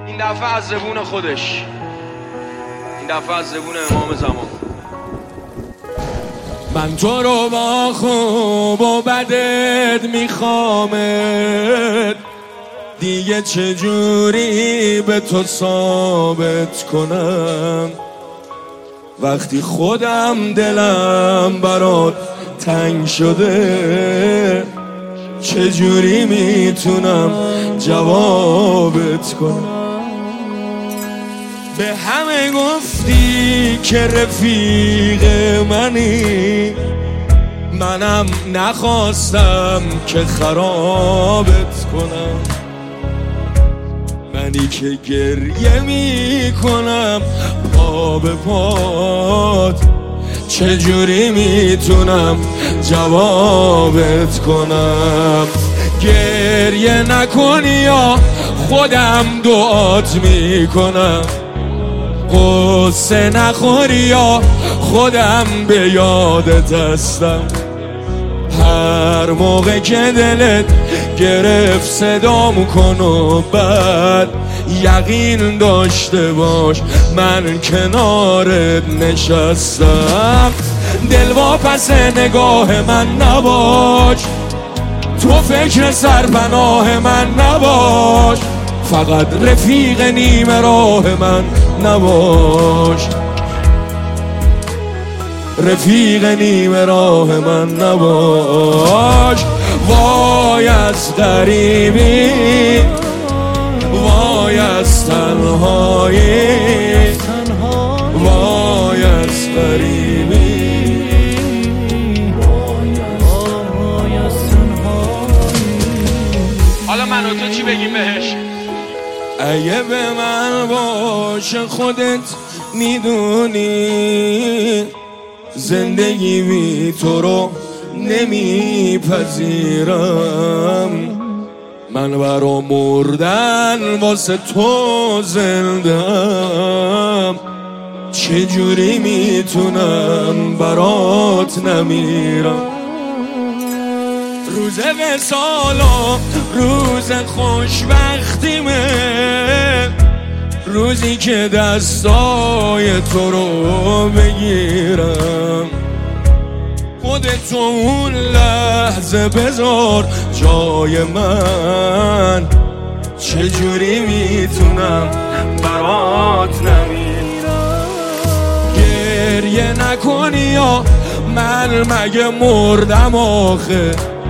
این دفعه از زبون خودش، این دفعه از زبون امام زمان. من تو رو با خوب و بدت میخوامت، دیگه چجوری به تو ثابت کنم وقتی خودم دلم برات تنگ شده؟ چجوری میتونم جوابت کنم؟ به همه گفتی که رفیق منی، منم نخواستم که خرابت کنم. منی که گریه میکنم پا به پات، چجوری میتونم جوابت کنم؟ گریه نکنی یا خودم دعات میکنم، قصه نخوری یا خودم به یادت هستم. هر موقع که دلت گرفت صدام کن و بعد یقین داشته باش من کنارت نشستم. دلواپس نگاه من نباش، تو فکر سرپناه من نباش، فقط رفیق نیمه راه من نباش، رفیق نیمه راه من نباش. وای از غریبی، وای از تنهایی، وای از غریبی، وای از تنهایی. حالا من و تو چی بگیم بهش؟ اگه به من باشه خودت میدونی زندگی بی تو رو نمیپذیرم. من برا مردن واسه تو زندم، چجوری میتونم برات نمیرم؟ روز وصال و روز خوشبختیمه، روزی که دستای تو رو بگیرم. خودتو اون لحظه بذار جای من، چجوری میتونم برات نمیرم؟ گریه نکنی یا من مگه مردم آخه؟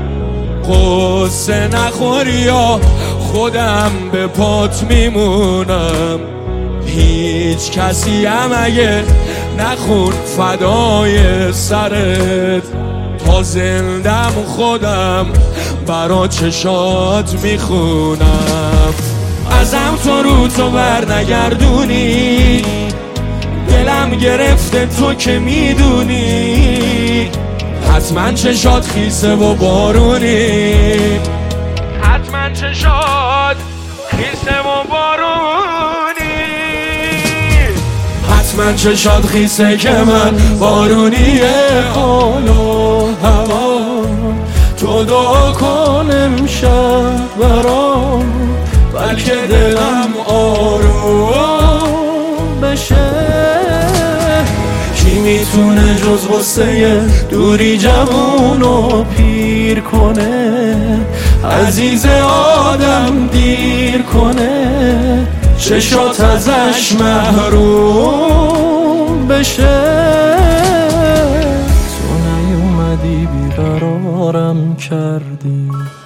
قصه نخوری یا خودم به پات میمونم؟ هیچ کسی هم اگه نخون فدای سرت، تا زندم خودم برا چشات میخونم. ازم تو رو تو بر نگردونی، دلم گرفته تو که میدونی، حتما چشات خیسه و بارونی، حتما چشات خیسه و بارونی، حتما چشات خیسه که من بارونیه. حال و هوا تو دعا کن امشب برام، بلکه دلم آروم بشه. کی میتونه جز غصه دوری جوونو پیر کنه؟ عزیز آدم دیر کنه، چشات ازش محروم بشه. تو نیومدی بیقرارم کردی.